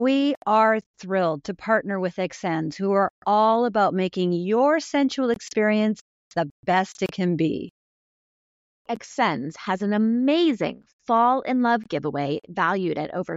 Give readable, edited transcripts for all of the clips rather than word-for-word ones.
We are thrilled to partner with Xsens, who are all about making your sensual experience the best it can be. Xsens has an amazing Fall in Love giveaway valued at over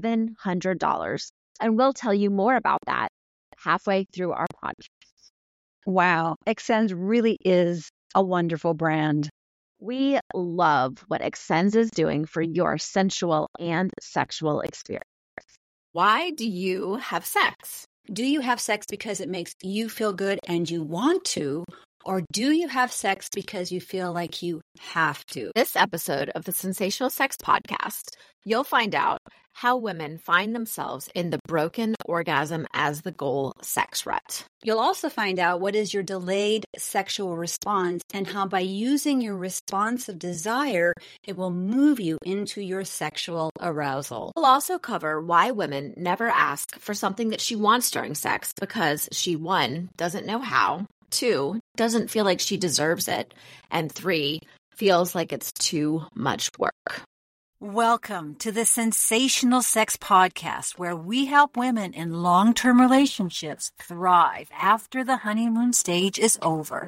$700, and we'll tell you more about that halfway through our podcast. Wow, Xsens really is a wonderful brand. We love what Xsens is doing for your sensual and sexual experience. Why do you have sex? Do you have sex because it makes you feel good and you want to? Or do you have sex because you feel like you have to? This episode of the Sensational Sex Podcast, you'll find out how women find themselves in the broken orgasm as the goal sex rut. You'll also find out what is your delayed sexual response and how by using your responsive desire, it will move you into your sexual arousal. We'll also cover why women never ask for something that she wants during sex because she, 1, doesn't know how, 2, doesn't feel like she deserves it, and 3, feels like it's too much work. Welcome to the Sensational Sex Podcast, where we help women in long-term relationships thrive after the honeymoon stage is over.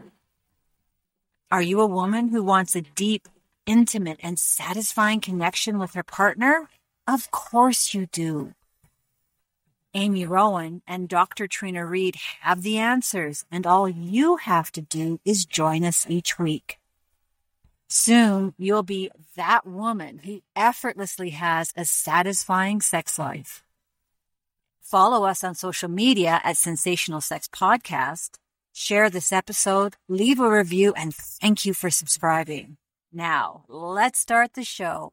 Are you a woman who wants a deep, intimate, and satisfying connection with her partner? Of course you do. Amy Rowan and Dr. Trina Reed have the answers, and all you have to do is join us each week. Soon, you'll be that woman who effortlessly has a satisfying sex life. Follow us on social media at Sensational Sex Podcast. Share this episode, leave a review, and thank you for subscribing. Now, let's start the show.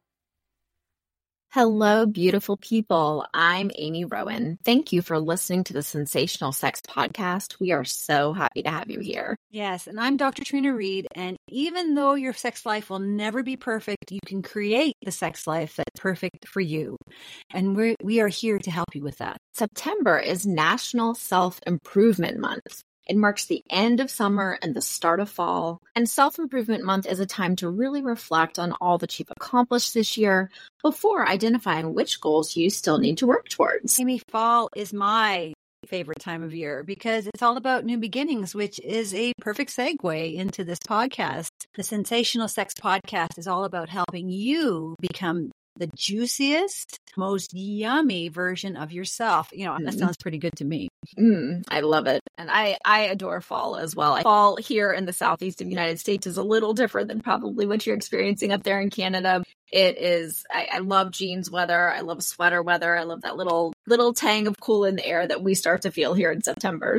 Hello, beautiful people. I'm Amy Rowan. Thank you for listening to the Sensational Sex Podcast. We are so happy to have you here. Yes, and I'm Dr. Trina Reed, and even though your sex life will never be perfect, you can create the sex life that's perfect for you. And we are here to help you with that. September is National Self-Improvement Month. It marks the end of summer and the start of fall. And Self-Improvement Month is a time to really reflect on all that you've accomplished this year before identifying which goals you still need to work towards. Amy, fall is my favorite time of year because it's all about new beginnings, which is a perfect segue into this podcast. The Sensational Sex Podcast is all about helping you become the juiciest, most yummy version of yourself. You know, that sounds pretty good to me. I love it. And I adore fall as well. Fall here in the southeast of the United States is a little different than probably what you're experiencing up there in Canada. It is, I love jeans weather. I love sweater weather. I love that little tang of cool in the air that we start to feel here in September.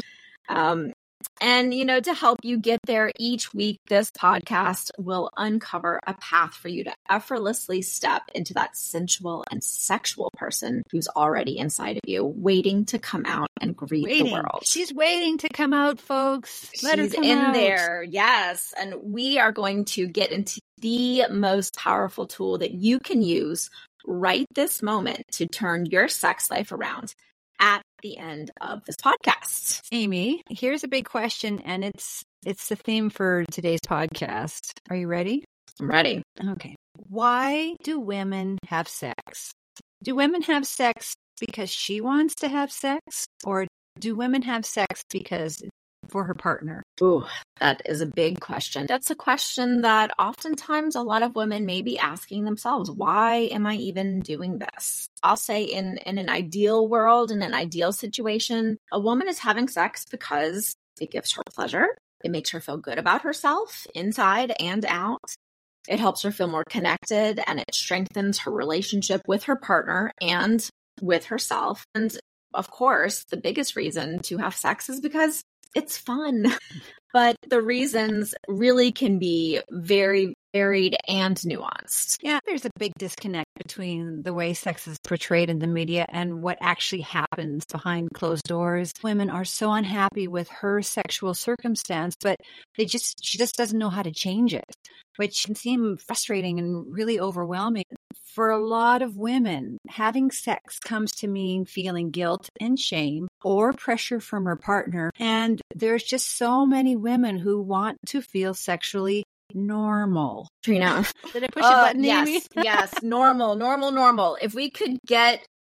And, you know, to help you get there each week, this podcast will uncover a path for you to effortlessly step into that sensual and sexual person who's already inside of you, waiting to come out and greet the world. She's waiting to come out, folks. Let her come in out. there. Yes. And we are going to get into the most powerful tool that you can use right this moment to turn your sex life around at the end of this podcast. Amy, here's a big question, and it's the theme for today's podcast. Are you ready? I'm ready. Okay. Why do women have sex? Do women have sex because she wants to have sex, or do women have sex because for her partner? Ooh, that is a big question. That's a question that oftentimes a lot of women may be asking themselves. Why am I even doing this? I'll say in an ideal world, in an ideal situation, a woman is having sex because it gives her pleasure. It makes her feel good about herself, inside and out. It helps her feel more connected, and it strengthens her relationship with her partner and with herself. And of course, the biggest reason to have sex is because it's fun. But the reasons really can be very varied and nuanced. Yeah, there's a big disconnect between the way sex is portrayed in the media and what actually happens behind closed doors. Women are so unhappy with her sexual circumstance, but she just doesn't know how to change it, which can seem frustrating and really overwhelming. For a lot of women, having sex comes to mean feeling guilt and shame or pressure from her partner. And there's just so many women who want to feel sexually normal. Trina. Did I push a button, Amy? Yes, normal. If we could get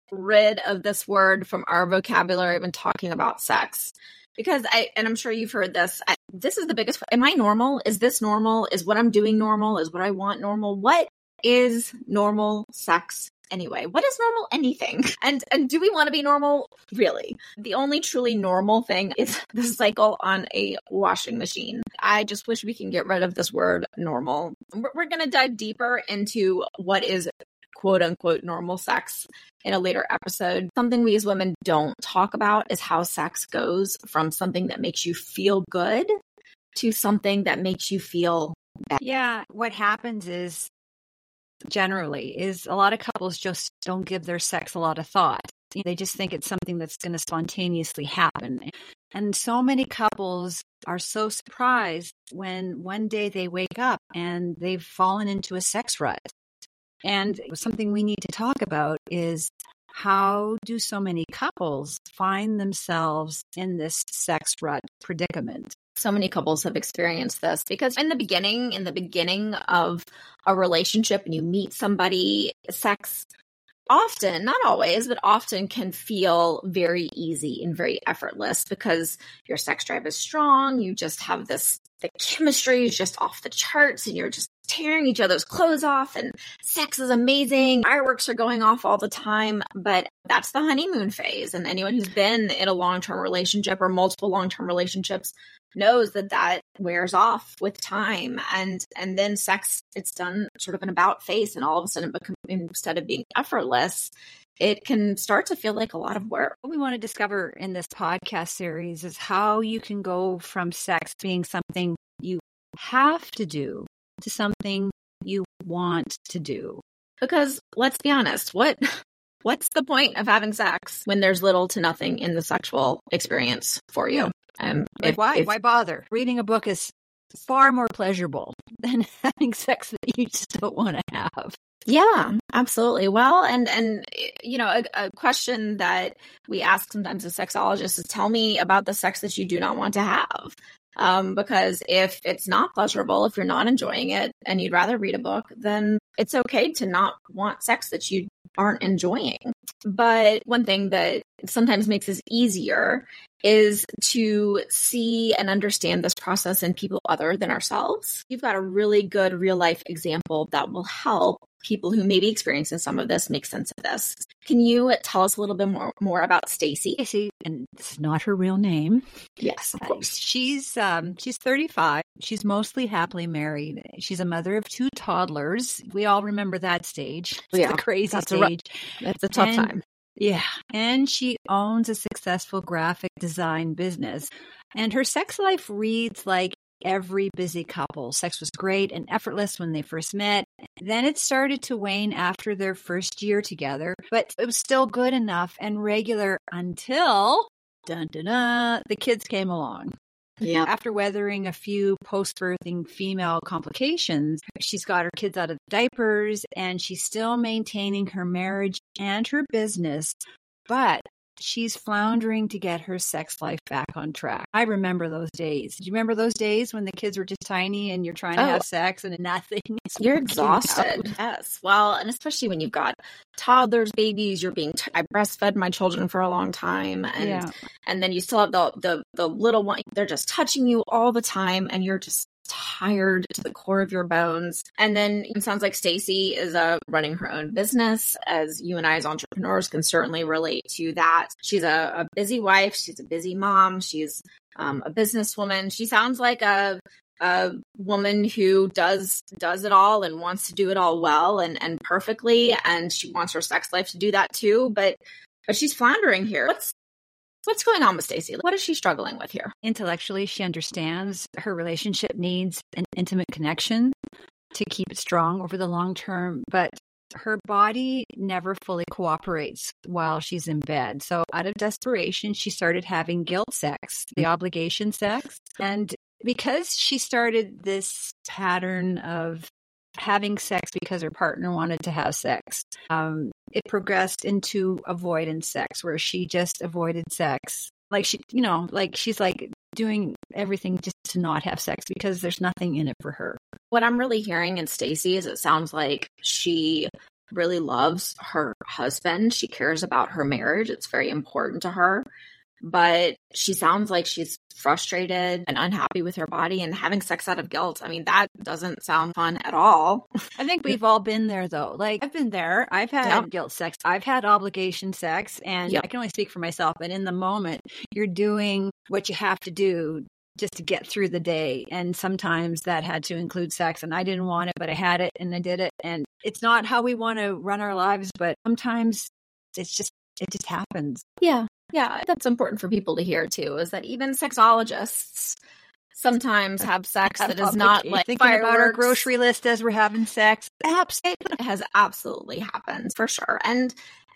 rid of this word from our vocabulary when talking about sex. Because and I'm sure you've heard this, this is the biggest, am I normal? Is this normal? Is what I'm doing normal? Is what I want normal? What is normal sex anyway? What is normal anything? And do we want to be normal? Really? The only truly normal thing is the cycle on a washing machine. I just wish we can get rid of this word normal. We're going to dive deeper into what is quote unquote normal sex in a later episode. Something we as women don't talk about is how sex goes from something that makes you feel good to something that makes you feel bad. Yeah. What happens is generally is a lot of couples just don't give their sex a lot of thought. They just think it's something that's going to spontaneously happen. And so many couples are so surprised when one day they wake up and they've fallen into a sex rut. And something we need to talk about is how do so many couples find themselves in this sex rut predicament? So many couples have experienced this because in the beginning of a relationship, and you meet somebody, sex often, not always, but often can feel very easy and very effortless because your sex drive is strong. You just have the chemistry is just off the charts and you're just tearing each other's clothes off and sex is amazing. Fireworks are going off all the time, but that's the honeymoon phase. And anyone who's been in a long-term relationship or multiple long-term relationships knows that wears off with time. And then sex, it's done sort of an about face, and all of a sudden, instead of being effortless, it can start to feel like a lot of work. What we want to discover in this podcast series is how you can go from sex being something you have to do to something you want to do. Because let's be honest, what's the point of having sex when there's little to nothing in the sexual experience for you? Why bother? Reading a book is far more pleasurable than having sex that you just don't want to have. Yeah, absolutely. Well, and you know, a question that we ask sometimes as sexologists is, tell me about the sex that you do not want to have. Because if it's not pleasurable, if you're not enjoying it and you'd rather read a book, then it's okay to not want sex that you aren't enjoying. But one thing that sometimes makes this easier is to see and understand this process in people other than ourselves. You've got a really good real life example that will help people who may be experiencing some of this make sense of this. Can you tell us a little bit more about Stacy? Stacy, and it's not her real name. Yes, of course. She's 35. She's mostly happily married. She's a mother of 2 toddlers. We all remember that stage. It's the crazy stage. That's a tough time. Yeah. And she owns a successful graphic design business. And her sex life reads like every busy couple. Sex was great and effortless when they first met. Then it started to wane after their first year together, but it was still good enough and regular until the kids came along. Yeah. After weathering a few post-birthing female complications, she's got her kids out of diapers and she's still maintaining her marriage and her business, but she's floundering to get her sex life back on track. I remember those days. Do you remember those days when the kids were just tiny and you're trying to have sex and nothing? You're exhausted. Yes. Well, and especially when you've got toddlers, babies, I breastfed my children for a long time. And then you still have the little one, they're just touching you all the time and you're just tired to the core of your bones. And then it sounds like Stacy is running her own business, as you and I as entrepreneurs can certainly relate to that. She's a busy wife. She's a busy mom. She's a businesswoman. She sounds like a woman who does it all and wants to do it all well and perfectly. And she wants her sex life to do that too. But she's floundering here. What's going on with Stacy? What is she struggling with here? Intellectually, she understands her relationship needs an intimate connection to keep it strong over the long term, but her body never fully cooperates while she's in bed. So out of desperation, she started having guilt sex, the obligation sex. And because she started this pattern of having sex because her partner wanted to have sex, it progressed into avoidance sex, where she just avoided sex. Like she's like doing everything just to not have sex because there's nothing in it for her. What I'm really hearing in Stacy is it sounds like she really loves her husband. She cares about her marriage. It's very important to her. But she sounds like she's frustrated and unhappy with her body and having sex out of guilt. I mean, that doesn't sound fun at all. I think we've all been there, though. Like, I've been there. I've had guilt sex. I've had obligation sex. And I can only speak for myself. But in the moment, you're doing what you have to do just to get through the day. And sometimes that had to include sex. And I didn't want it, but I had it and I did it. And it's not how we want to run our lives. But sometimes it just happens. Yeah. Yeah, that's important for people to hear too, is that even sexologists sometimes have sex that is not like thinking fireworks. About our grocery list as we're having sex. It has absolutely happened for sure. And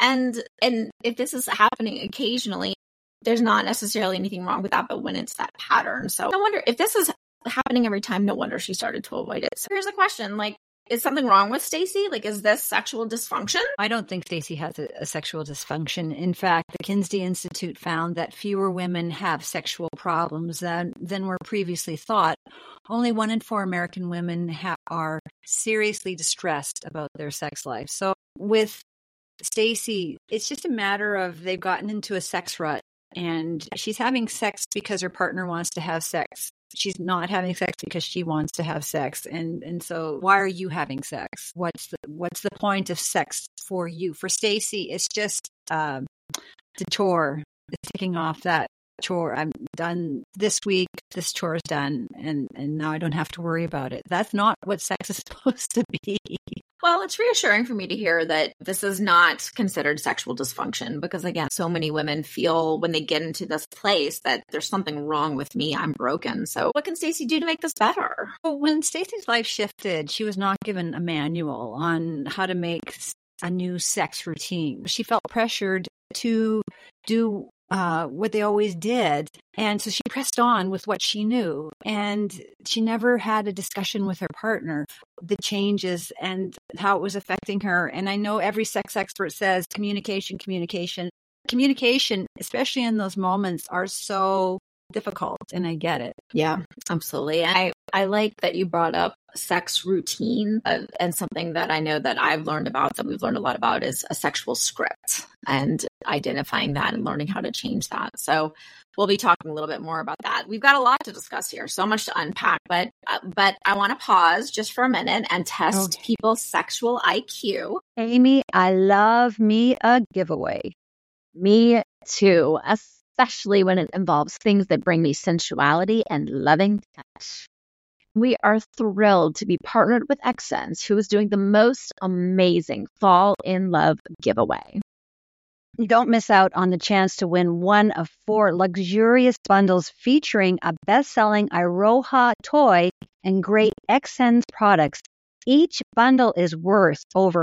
if this is happening occasionally, there's not necessarily anything wrong with that, but when it's that pattern. So I wonder if this is happening every time, no wonder she started to avoid it. So here's a question, like, is something wrong with Stacey? Like, is this sexual dysfunction? I don't think Stacey has a sexual dysfunction. In fact, the Kinsey Institute found that fewer women have sexual problems than were previously thought. Only 1 in 4 American women are seriously distressed about their sex life. So with Stacey, it's just a matter of they've gotten into a sex rut, and she's having sex because her partner wants to have sex. She's not having sex because she wants to have sex. And so why are you having sex? What's the point of sex for you? For Stacey, it's just the chore. It's ticking off that chore. I'm done this week. This chore is done. And now I don't have to worry about it. That's not what sex is supposed to be. Well, it's reassuring for me to hear that this is not considered sexual dysfunction because, again, so many women feel when they get into this place that there's something wrong with me, I'm broken. So what can Stacey do to make this better? Well, when Stacey's life shifted, she was not given a manual on how to make a new sex routine. She felt pressured to do what they always did. And so she pressed on with what she knew. And she never had a discussion with her partner, the changes and how it was affecting her. And I know every sex expert says communication, especially in those moments, are so difficult. And I get it. Yeah, absolutely. I like that you brought up sex routine and something that I know that I've learned about, that we've learned a lot about, is a sexual script and identifying that and learning how to change that. So we'll be talking a little bit more about that. We've got a lot to discuss here, so much to unpack, but I want to pause just for a minute and test people's sexual IQ. Amy, I love me a giveaway. Me too, especially when it involves things that bring me sensuality and loving touch. We are thrilled to be partnered with Xsens, who is doing the most amazing Fall in Love giveaway. Don't miss out on the chance to win one of 4 luxurious bundles featuring a best-selling Iroha toy and great Xsens products. Each bundle is worth over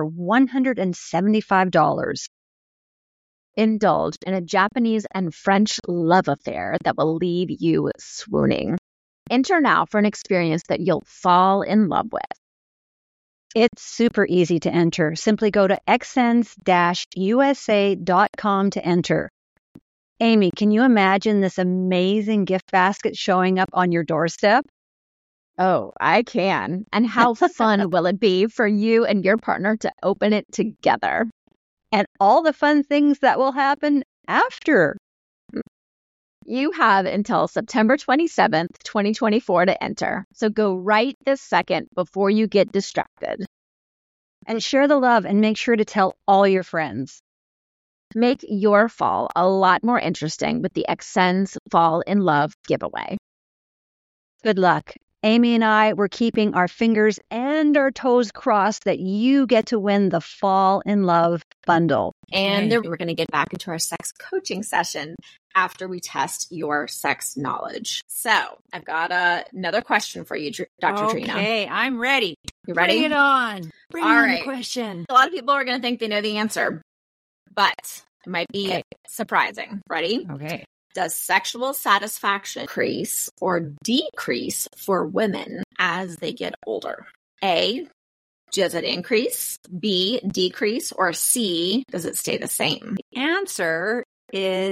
$175. Indulge in a Japanese and French love affair that will leave you swooning. Enter now for an experience that you'll fall in love with. It's super easy to enter. Simply go to xsens-usa.com to enter. Amy, can you imagine this amazing gift basket showing up on your doorstep? Oh, I can. And how fun will it be for you and your partner to open it together? And all the fun things that will happen after. You have until September 27th, 2024 to enter. So go right this second before you get distracted. And share the love and make sure to tell all your friends. Make your fall a lot more interesting with the Xsens Fall in Love giveaway. Good luck. Amy and I were keeping our fingers and our toes crossed that you get to win the Fall in Love bundle. And then we're going to get back into our sex coaching session after we test your sex knowledge. So I've got another question for you, Dr. Trina. Okay, I'm ready. You ready? Bring it on. Bring on the question. A lot of people are going to think they know the answer, but it might be surprising. Ready? Okay. Does sexual satisfaction increase or decrease for women as they get older? A, does it increase? B, decrease? Or C, does it stay the same? The answer is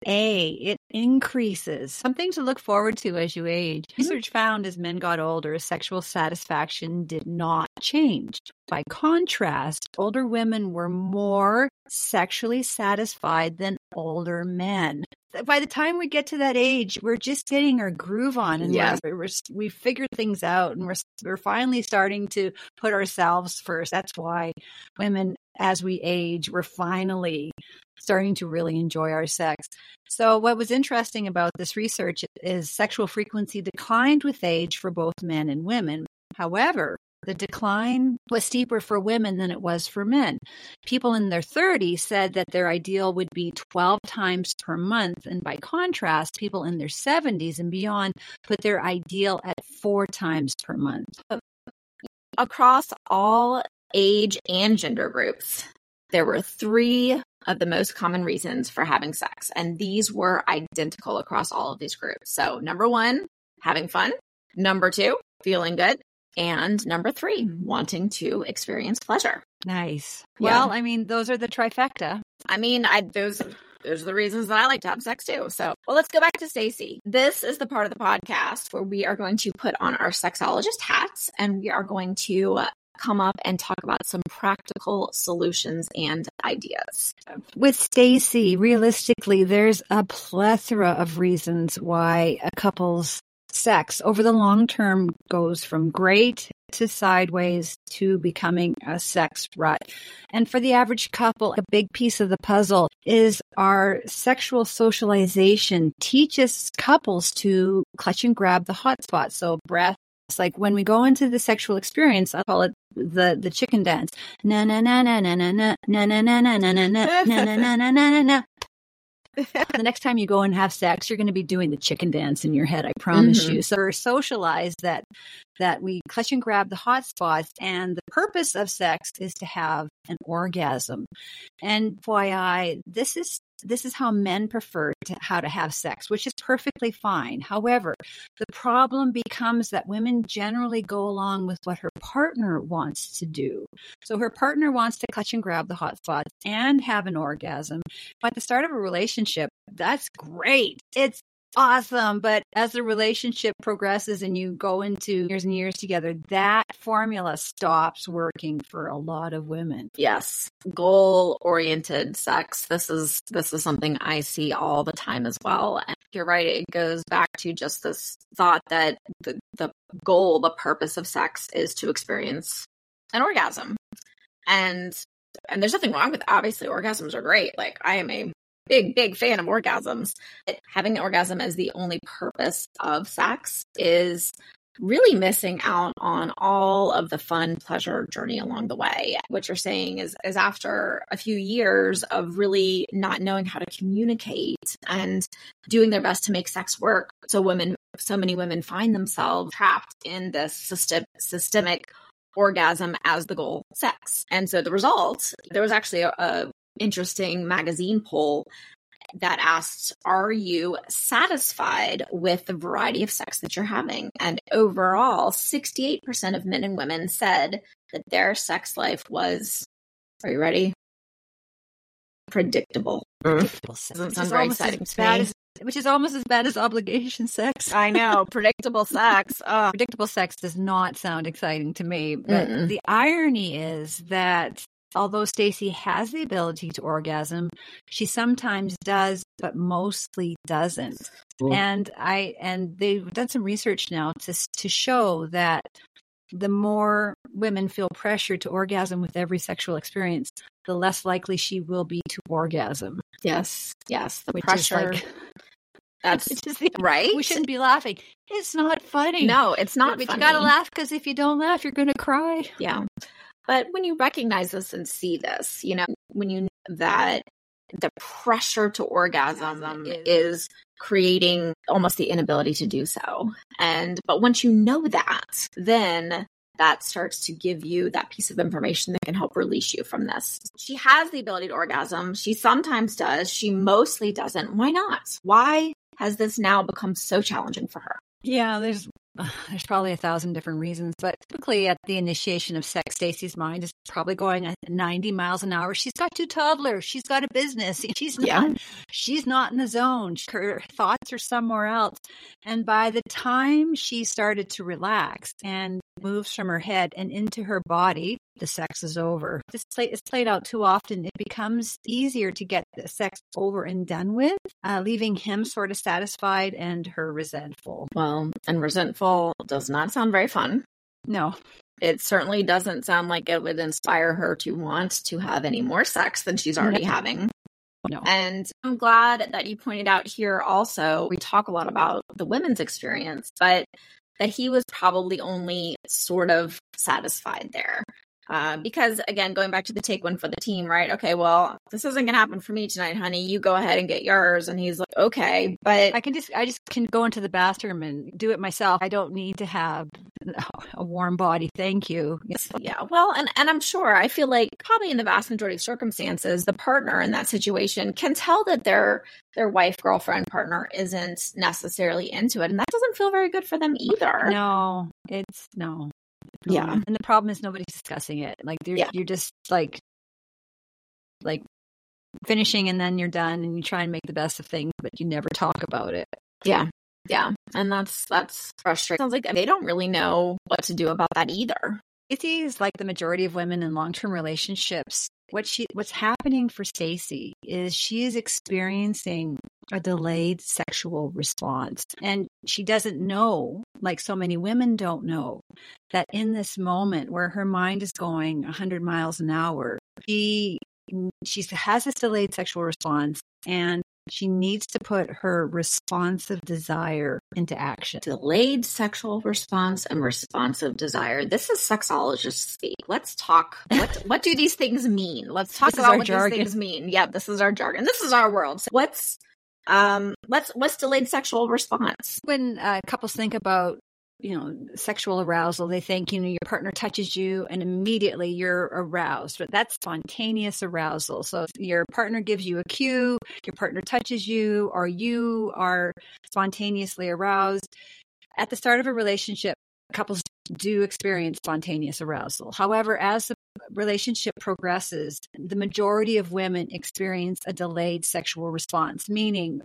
it increases. Something to look forward to as you age. Research found as men got older, sexual satisfaction did not change. By contrast, older women were more sexually satisfied than older men. By the time we get to that age, we're just getting our groove on, and we figured things out, and we're finally starting to put ourselves first. That's why women, as we age, we're finally starting to really enjoy our sex. So what was interesting about this research is sexual frequency declined with age for both men and women. However, the decline was steeper for women than it was for men. People in their 30s said that their ideal would be 12 times per month. And by contrast, people in their 70s and beyond put their ideal at 4 times per month. Across all age and gender groups, there were 3 of the most common reasons for having sex. And these were identical across all of these groups. So number 1, having fun. Number 2, feeling good. And number 3, wanting to experience pleasure. Nice. Yeah. Well, I mean, those are the trifecta. I mean, those are the reasons that I like to have sex too. So, well, let's go back to Stacey. This is the part of the podcast where we are going to put on our sexologist hats, and we are going to come up and talk about some practical solutions and ideas. With Stacey, realistically, there's a plethora of reasons why a couple's sex over the long term goes from great to sideways to becoming a sex rut. And for the average couple, a big piece of the puzzle is our sexual socialization teaches couples to clutch and grab the hot spots. So breath. It's like when we go into the sexual experience, I call it the chicken dance. Na na na na na na na na na na na na na na na na na na. The next time you go and have sex, you're going to be doing the chicken dance in your head, I promise you. So we're socialized that we clutch and grab the hot spots, and the purpose of sex is to have an orgasm. And FYI, this is how men prefer how to have sex, which is perfectly fine. However, the problem becomes that women generally go along with what her partner wants to do. So her partner wants to clutch and grab the hot spots and have an orgasm. But at the start of a relationship, that's great. It's awesome. But as the relationship progresses and you go into years and years together, that formula stops working for a lot of women. Yes. Goal-oriented sex. This is something I see all the time as well. And you're right. It goes back to just this thought that the goal, the purpose of sex is to experience an orgasm. And there's nothing wrong with, obviously, orgasms are great. Like, I am a big fan of orgasms. Having an orgasm as the only purpose of sex is really missing out on all of the fun, pleasure journey along the way. What you're saying is after a few years of really not knowing how to communicate and doing their best to make sex work, so many women find themselves trapped in this systemic orgasm as the goal sex. And so the result, there was actually a interesting magazine poll that asked, are you satisfied with the variety of sex that you're having? And overall, 68% of men and women said that their sex life was, are you ready? Predictable. Doesn't sound very exciting to me. Which is almost as bad as obligation sex. I know. Predictable sex. Predictable sex does not sound exciting to me. But the irony is that although Stacey has the ability to orgasm, she sometimes does, but mostly doesn't. Cool. And they've done some research now to show that the more women feel pressure to orgasm with every sexual experience, the less likely she will be to orgasm. Yes. The pressure. That's right. We shouldn't be laughing. It's not funny. No, it's not funny. You got to laugh, because if you don't laugh, you're going to cry. Yeah. But when you recognize this and see this, when you know that the pressure to orgasm is creating almost the inability to do so. But once you know that, then that starts to give you that piece of information that can help release you from this. She has the ability to orgasm. She sometimes does. She mostly doesn't. Why not? Why has this now become so challenging for her? Yeah, there's there's probably 1,000 different reasons, but typically at the initiation of sex, Stacey's mind is probably going at 90 miles an hour. She's got 2 toddlers. She's got a business. She's not in the zone. Her thoughts are somewhere else. And by the time she started to relax and moves from her head and into her body, the sex is over. This is played out too often. It becomes easier to get the sex over and done with, leaving him sort of satisfied and her resentful. Well, and resentful does not sound very fun. No. It certainly doesn't sound like it would inspire her to want to have any more sex than she's already having. No. And I'm glad that you pointed out here also, we talk a lot about the women's experience, but that he was probably only sort of satisfied there. Because again, going back to the take one for the team, right? Okay, well, this isn't going to happen for me tonight, honey. You go ahead and get yours. And he's like, okay, but I just can go into the bathroom and do it myself. I don't need to have a warm body. Thank you. Yeah. Well, and I'm sure, I feel like probably in the vast majority of circumstances, the partner in that situation can tell that their wife, girlfriend, partner isn't necessarily into it. And that doesn't feel very good for them either. No. Yeah. And the problem is nobody's discussing it. Like you're just like finishing and then you're done and you try and make the best of things, but you never talk about it. Yeah. Yeah. And that's frustrating. Sounds like they don't really know what to do about that either. Stacey is like the majority of women in long-term relationships. What's happening for Stacey is she is experiencing a delayed sexual response. And she doesn't know, like so many women don't know, that in this moment where her mind is going 100 miles an hour, she has this delayed sexual response and she needs to put her responsive desire into action. Delayed sexual response and responsive desire. This is sexologist speak. Let's talk. What do these things mean? Let's talk about what these things mean. Yeah, this is our jargon. This is our world. So what's delayed sexual response? When couples think about sexual arousal, they think, your partner touches you and immediately you're aroused, but that's spontaneous arousal. So if your partner gives you a cue, your partner touches you, or you are spontaneously aroused. At the start of a relationship, couples do experience spontaneous arousal. However, as the relationship progresses, the majority of women experience a delayed sexual response, meaning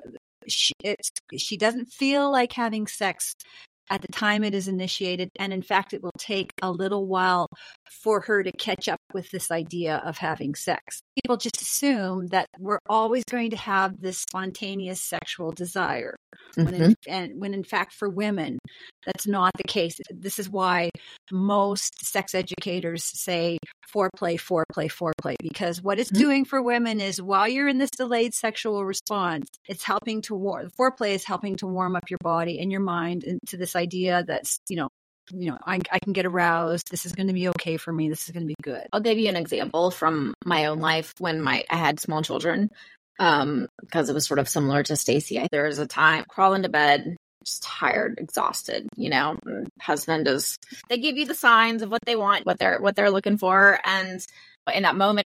she doesn't feel like having sex at the time it is initiated. And in fact, it will take a little while for her to catch up with this idea of having sex. People just assume that we're always going to have this spontaneous sexual desire. Mm-hmm. When in fact, for women, that's not the case. This is why most sex educators say foreplay, because what it's doing for women is while you're in this delayed sexual response, it's helping to foreplay is helping to warm up your body and your mind into this idea that's, I can get aroused. This is going to be okay for me. This is going to be good. I'll give you an example from my own life when I had small children, because it was sort of similar to Stacey. There was a time crawl into bed, just tired, exhausted. Husband they give you the signs of what they want, what they're looking for, and in that moment,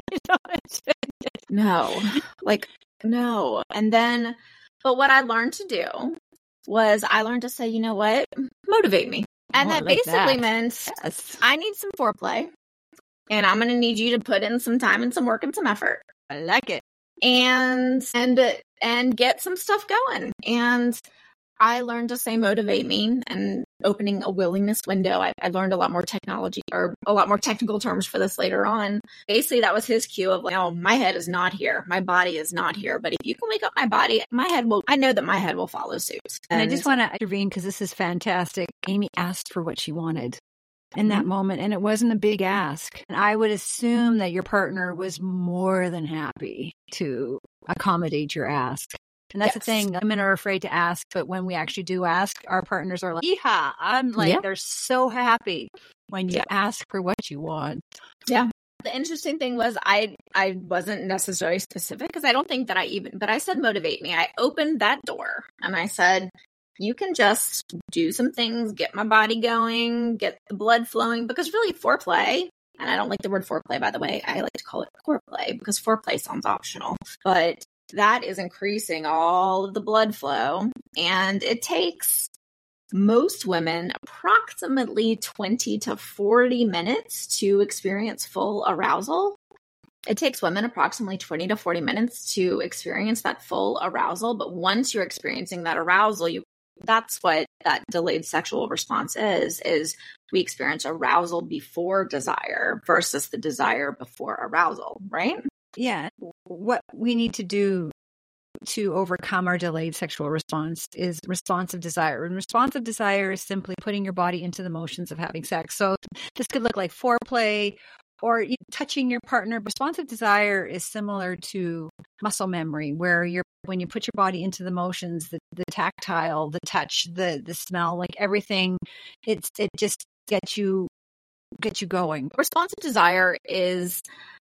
no. And then, but what I learned to do was I learned to say, you know what, motivate me. And that basically meant I need some foreplay and I'm going to need you to put in some time and some work and some effort. I like it. And get some stuff going. And I learned to say motivate me and opening a willingness window. I learned a lot more technology or a lot more technical terms for this later on. Basically, that was his cue of my head is not here. My body is not here. But if you can wake up my body, I know that my head will follow suit. And I just want to intervene because this is fantastic. Amy asked for what she wanted in that moment, and it wasn't a big ask. And I would assume that your partner was more than happy to accommodate your ask. And that's the thing. Women are afraid to ask, but when we actually do ask, our partners are like, yeehaw. I'm like, they're so happy when you ask for what you want. Yeah. The interesting thing was I wasn't necessarily specific because I don't think that but I said motivate me. I opened that door and I said, you can just do some things, get my body going, get the blood flowing, because really foreplay, and I don't like the word foreplay, by the way, I like to call it foreplay because foreplay sounds optional, but that is increasing all of the blood flow. And it takes most women approximately 20 to 40 minutes to experience full arousal. It takes women approximately 20 to 40 minutes to experience that full arousal. But once you're experiencing that arousal, that's what that delayed sexual response is we experience arousal before desire versus the desire before arousal, right? Yeah. What we need to do to overcome our delayed sexual response is responsive desire. And responsive desire is simply putting your body into the motions of having sex. So this could look like foreplay or touching your partner. Responsive desire is similar to muscle memory, where when you put your body into the motions, the tactile, the touch, the smell, like everything, it just gets you going. Responsive desire is,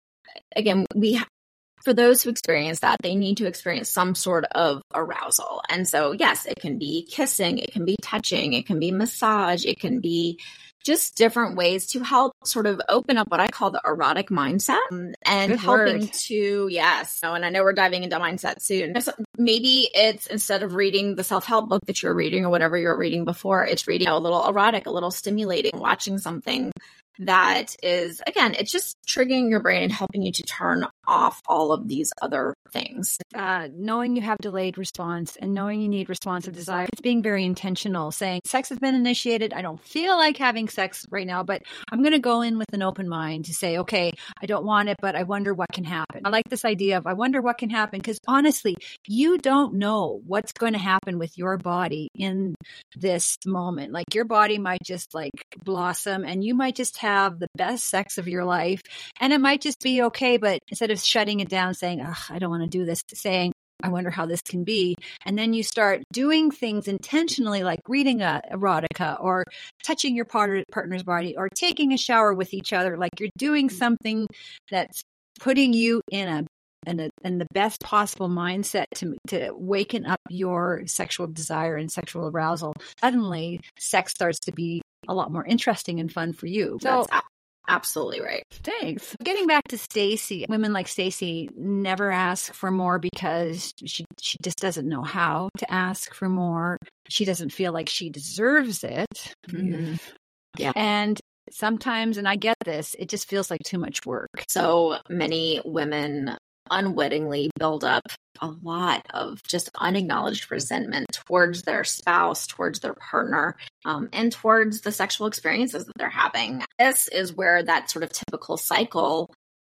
again, for those who experience that, they need to experience some sort of arousal. And so, yes, it can be kissing, it can be touching, it can be massage, it can be just different ways to help sort of open up what I call the erotic mindset and Good helping word. to, yes. And I know we're diving into mindset soon. So maybe it's, instead of reading the self-help book that you're reading or whatever you were reading before, it's reading a little erotic, a little stimulating, watching something that is, again, it's just triggering your brain and helping you to turn off all of these other things. Knowing you have delayed response and knowing you need responsive desire, it's being very intentional, saying sex has been initiated. I don't feel like having sex right now, but I'm going to go in with an open mind to say, okay, I don't want it, but I wonder what can happen. I like this idea of I wonder what can happen, because honestly, you don't know what's going to happen with your body in this moment. Like your body might just like blossom and you might just have the best sex of your life and it might just be okay. But instead of shutting it down, saying, I don't want to do this, saying, I wonder how this can be. And then you start doing things intentionally, like reading erotica or touching your partner's body or taking a shower with each other. Like you're doing something that's putting you in the best possible mindset to waken up your sexual desire and sexual arousal. Suddenly, sex starts to be a lot more interesting and fun for you. So that's absolutely right. Thanks. Getting back to Stacy, women like Stacy never ask for more because she just doesn't know how to ask for more. She doesn't feel like she deserves it. Mm-hmm. Yeah. And sometimes, and I get this, it just feels like too much work. So many women unwittingly build up a lot of just unacknowledged resentment towards their spouse, towards their partner, and towards the sexual experiences that they're having. This is where that sort of typical cycle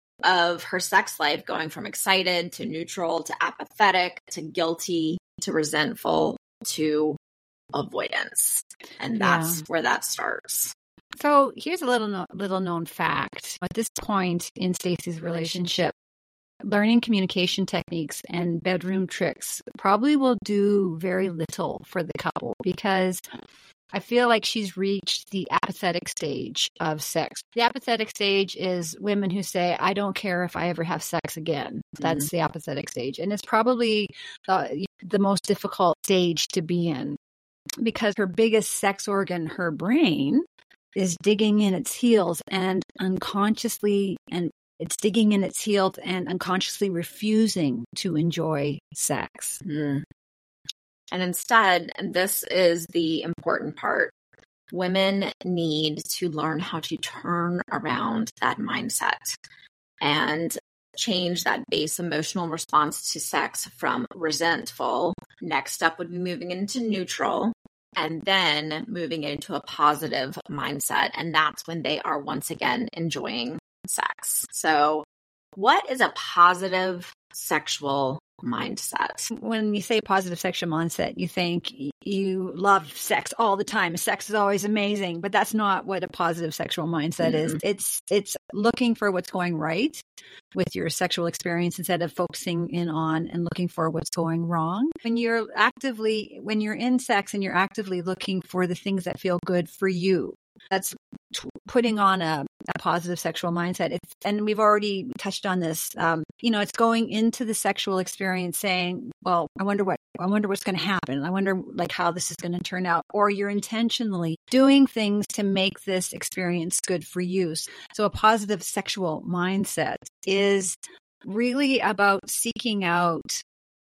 of her sex life going from excited to neutral to apathetic to guilty to resentful to avoidance. And that's where that starts. So here's a little known fact. At this point in Stacy's relationship, learning communication techniques and bedroom tricks probably will do very little for the couple, because I feel like she's reached the apathetic stage of sex. The apathetic stage is women who say, I don't care if I ever have sex again. That's the apathetic stage. And it's probably the most difficult stage to be in, because her biggest sex organ, her brain, is digging in its heels and unconsciously refusing to enjoy sex. And instead, and this is the important part, women need to learn how to turn around that mindset and change that base emotional response to sex from resentful. Next step would be moving into neutral, and then moving into a positive mindset. And that's when they are once again enjoying sex. So what is a positive sexual mindset? When you say positive sexual mindset, you think you love sex all the time. Sex is always amazing, but that's not what a positive sexual mindset is. It's looking for what's going right with your sexual experience instead of focusing in on and looking for what's going wrong. When you're in sex and you're actively looking for the things that feel good for you, that's putting on a positive sexual mindset. And we've already touched on this. It's going into the sexual experience saying, well, I wonder what's going to happen. I wonder like how this is going to turn out. Or you're intentionally doing things to make this experience good for you. So a positive sexual mindset is really about seeking out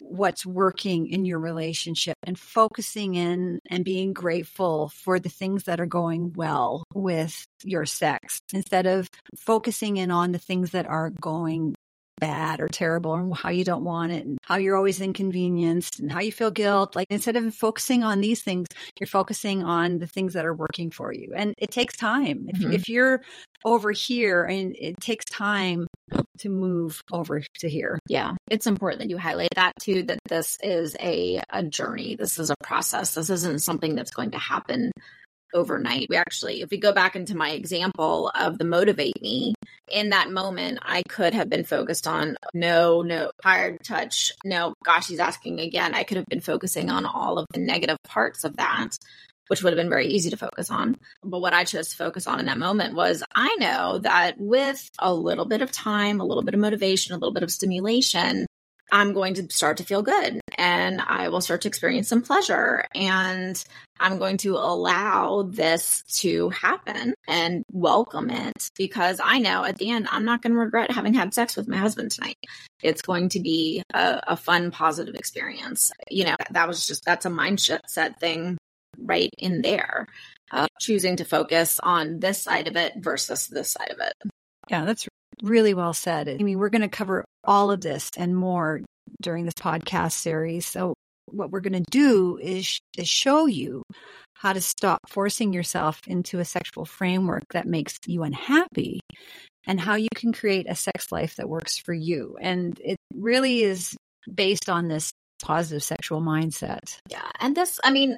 what's working in your relationship and focusing in and being grateful for the things that are going well with your sex instead of focusing in on the things that are going bad or terrible and how you don't want it and how you're always inconvenienced and how you feel guilt. Like instead of focusing on these things, you're focusing on the things that are working for you. And it takes time. If you're over here, and it takes time to move over to here. Yeah. It's important that you highlight that too, that this is a journey. This is a process. This isn't something that's going to happen overnight. We actually, if we go back into my example of the Motivate Me, in that moment, I could have been focused on no, tired touch. No, gosh, he's asking again. I could have been focusing on all of the negative parts of that, which would have been very easy to focus on. But what I chose to focus on in that moment was, I know that with a little bit of time, a little bit of motivation, a little bit of stimulation, I'm going to start to feel good and I will start to experience some pleasure, and I'm going to allow this to happen and welcome it, because I know at the end, I'm not going to regret having had sex with my husband tonight. It's going to be a fun, positive experience. You know, that's a mindset thing right in there, choosing to focus on this side of it versus this side of it. Yeah, that's really well said. I mean, we're going to cover all of this and more during this podcast series. So what we're going to do is show you how to stop forcing yourself into a sexual framework that makes you unhappy, and how you can create a sex life that works for you. And it really is based on this positive sexual mindset. Yeah. And this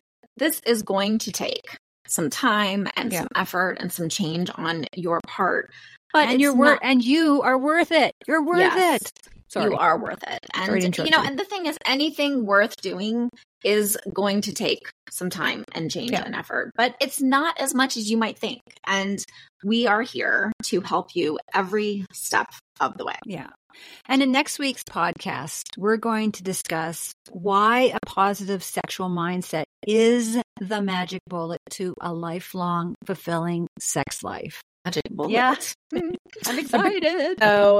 is going to take some time and some effort and some change on your part. But and you are worth it. You're worth it. Sorry. You are worth it. And and the thing is, anything worth doing is going to take some time and change and effort, but it's not as much as you might think. And we are here to help you every step of the way. Yeah. And in next week's podcast, we're going to discuss why a positive sexual mindset is the magic bullet to a lifelong, fulfilling sex life. Magic bullet. Yeah. I'm excited.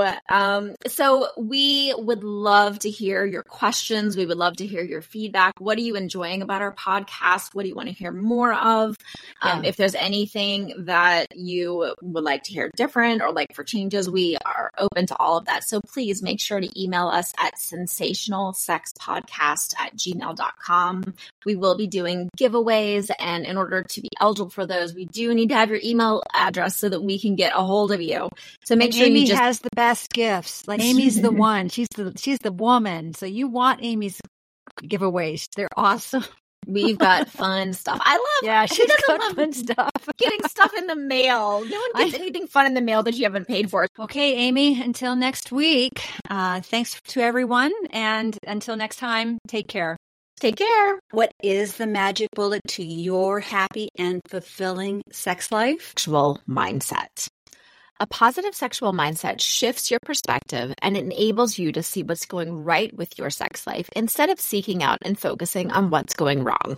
So we would love to hear your questions. We would love to hear your feedback. What are you enjoying about our podcast? What do you want to hear more of? If there's anything that you would like to hear different or like for changes, we are open to all of that. So please make sure to email us at sensationalsexpodcast@gmail.com. We will be doing giveaways, and in order to be eligible for those, we do need to have your email address so that we can get a hold of you. So make sure Amy has the best gifts. Like Amy's the one. She's the woman. So you want Amy's giveaways. They're awesome. We've got fun stuff. I love. Yeah, she's got fun stuff. Getting stuff in the mail. No one gets anything fun in the mail that you haven't paid for. Okay, Amy. Until next week. Thanks to everyone, and until next time, take care. Take care. What is the magic bullet to your happy and fulfilling sex life? Sexual mindset. A positive sexual mindset shifts your perspective and enables you to see what's going right with your sex life instead of seeking out and focusing on what's going wrong.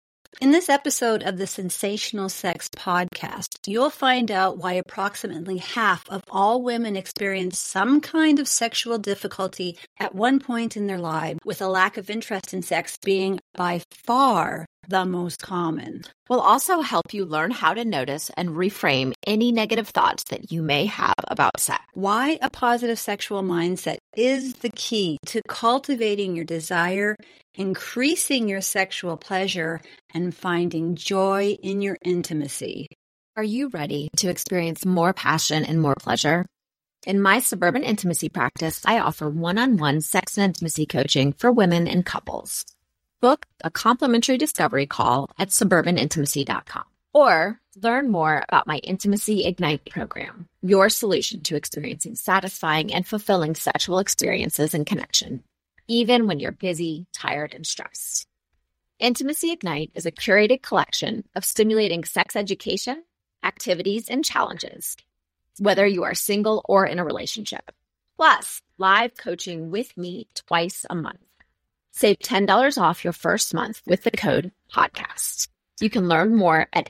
In this episode of the Sensational Sex Podcast, you'll find out why approximately half of all women experience some kind of sexual difficulty at one point in their life, with a lack of interest in sex being by far the most common. We'll also help you learn how to notice and reframe any negative thoughts that you may have about sex. Why a positive sexual mindset is the key to cultivating your desire, increasing your sexual pleasure, and finding joy in your intimacy. Are you ready to experience more passion and more pleasure? In my Suburban Intimacy practice, I offer one-on-one sex and intimacy coaching for women and couples. Book a complimentary discovery call at suburbanintimacy.com or learn more about my Intimacy Ignite program, your solution to experiencing satisfying and fulfilling sexual experiences and connection, even when you're busy, tired, and stressed. Intimacy Ignite is a curated collection of stimulating sex education, activities, and challenges, whether you are single or in a relationship. Plus, live coaching with me twice a month. Save $10 off your first month with the code PODCAST. You can learn more at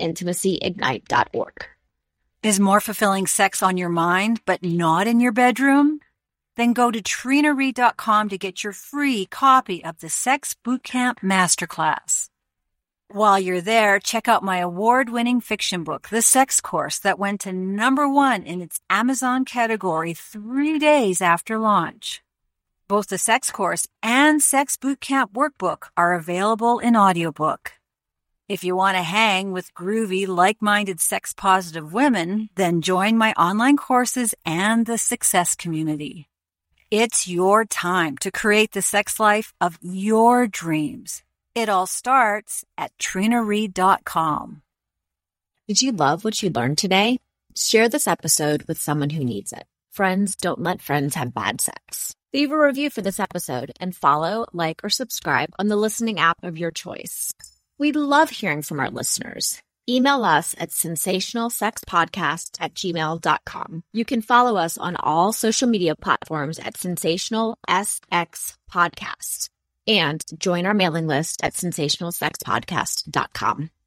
intimacyignite.org. Is more fulfilling sex on your mind, but not in your bedroom? Then go to trinareid.com to get your free copy of the Sex Bootcamp Masterclass. While you're there, check out my award-winning fiction book, The Sex Course, that went to #1 in its Amazon category 3 days after launch. Both the Sex Course and Sex Bootcamp Workbook are available in audiobook. If you want to hang with groovy, like-minded, sex-positive women, then join my online courses and the Success Community. It's your time to create the sex life of your dreams. It all starts at trinareid.com. Did you love what you learned today? Share this episode with someone who needs it. Friends don't let friends have bad sex. Leave a review for this episode and follow, like, or subscribe on the listening app of your choice. We love hearing from our listeners. Email us at sensationalsexpodcast@gmail.com. You can follow us on all social media platforms at Sensational SX Podcast and join our mailing list at sensationalsexpodcast.com.